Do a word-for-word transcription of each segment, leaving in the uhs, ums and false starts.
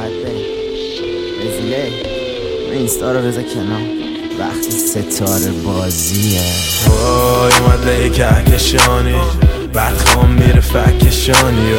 باید بریم رزیله اینستا رو بذار کنار وقتی ستاره بازیه. وای اومده کهکشانی بعد خوام میره فکشانی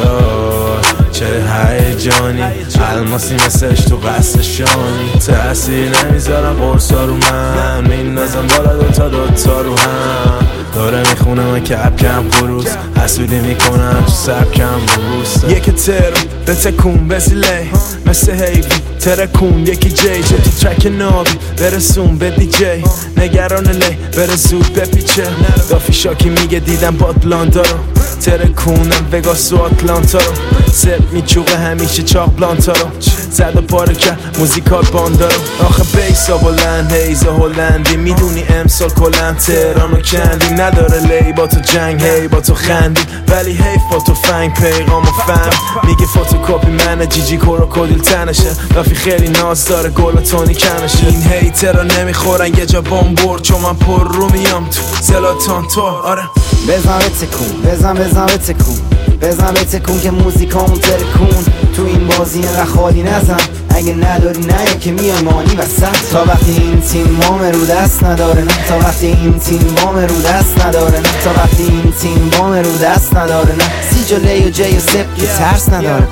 چه هیجانی الماسی مثلش تو قصدشانی تأثیر نمیذارم قرصا رو من میندازم بالا دوتا دوتا رو هم داره میخونه من کپ کم خروس حسودی میکنم تو سبکم ببوسته یکی تر به تکون بزیله مثل هیوی ترکون یکی جی جه تو ترک نابی برسون به دی جی نگران لی بره زود بپیچه دافی شاکی میگه دیدم با اتلانتا رو ترکونم وگاس و آتلانتا رو سب میچوقه همیشه چاق بلانتا رو زد و پاره کرد موزیکال باندا رو آخه بیسا بلند هیزا هلندی میدونی امسال کلن تهران و کندی نداره لی با تو جنگ هی با تو خندی ولی هی فوتو فنگ پیغام و فهم میگه فوتوکاپی منه جیجی کروکودیل تنشه رافی خیلی ناز داره گل و تونی کنشه این هیترا نمیخورن یه جا بام برد چون من پر رو میام تو زلاتان تو آره بزن به تکون بزن بزن به تکون بزن به تکون که موزیکامون ترکون تو این بازی اینقدر خالی نزن اگه نداری نه که میای مانی وسط تا وقتی این تیم بام رو دست نداره نه تا وقتی این تیم بام رو دست نداره نه تا وقتی این تیم بام رو دست نداره نه سی جلی و جی و سپ که ترس نداره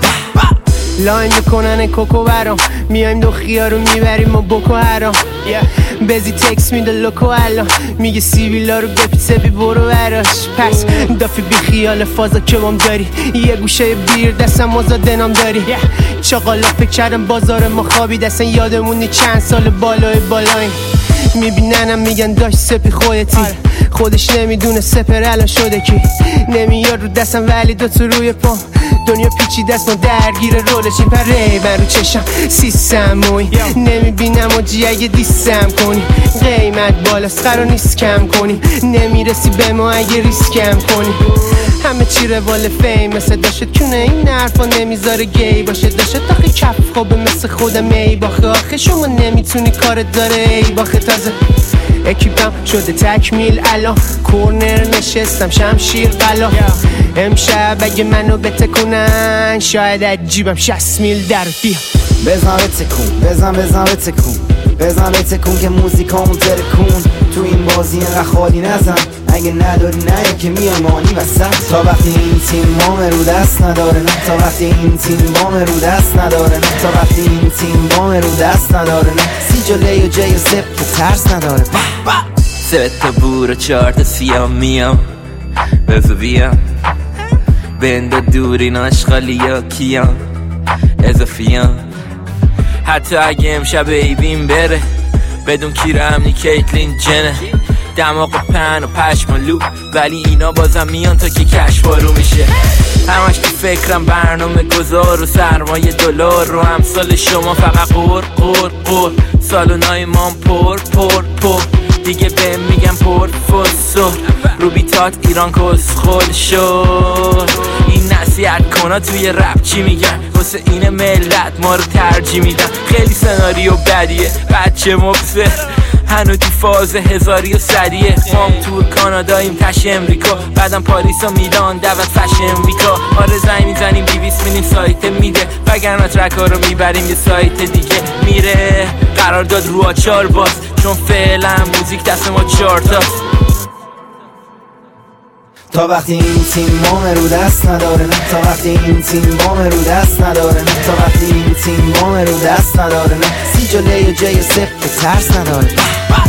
لاین میکنن کوکو برام میایم دو خیار رو میبریم و بکو هرام بزی تکس میده لوکو الان میگه سیبیلا رو بپیسه بی برو براش پس دافی بی خیال فازا که بام داری یه گوشه بیر دستم آزاده نام داری چاقالا فکر کردم بازار ما خوابی دستن یادمونی چند سال بالای بالاییم میبیننم میگن داشت سپی خودتی خودش نمیدونه سپر الان شده کی نمیاد رو دستم ولی دوتو روی پام دنیا پیچی دست ما درگیر رولشی پره من رو چشم سیستم موی نمیبینم و جی اگه دیستم کنی قیمت بالاست قرار نیست کم کنی نمیرسی به ما اگه ریسکم کنی همه چی روال فیم مثل داشت کونه این حرفا نمیذاره گی باشه داشت آخه کف خوبه مثل خودم ای باخه آخه شما نمیتونی کارت داره ای باخه تازه اکیپم شده تکمیل الان کورنر نشستم شمشیر قلا امشب اگه منو بتکونن شاید از جیبم شصت میل در بیا بزن به تکون بزن بزن به تکون بزن به تکون که موزیکامون ترکون تو این بازی اینقدر خالی نزن اگه نداری نه که میای مانی وسط تا وقتی این تیم بام رو دست نداره نه تا وقتی این تیم بام رو دست نداره نه تا وقتی این تیم بام رو دست نداره نه سی جلی و جی و سپ که ترس نداره سه تا بور و چهار تا سیام میام بزو بیام بنده دوری ناشخالی یا کیام اضافیام حتی اگه امشب ایبین بره بدون کیره امنی کیتلین جنه دماغ و پن و پشم و لو ولی اینا بازم میان تا که کش بارو میشه همش تو فکرم برنامه گذار و سرمایه دلار رو همسال شما فقط قور قور قور سالونای مام پر پر پر دیگه بهم میگم پر فسو رو بیتات ایران کس خود شد این نصیحت کنا توی رپ چی میگن واسه این ملت ما رو ترجیح میدن خیلی سناریو بدیه بچه مبصر هنو تو فاز هزاری و صدیه مام تور کاناداییم تش امریکا بعدم پاریس و میلان دعوت فش امریکا آره زنگ میزنیم بیویس میدیم سایت میده وگرنه ترک ها رو میبریم یه سایت دیگه میره قرار داد رو آچار باز چون فعلا موزیک دست ما چارتاست تا وقتی این تیم بام رو دست نداره نه تا وقتی این تیم بام رو دست نداره نه تا وقتی این تیم بام رو دست نداره نه سی جلی و جی و سپ که ترس نداره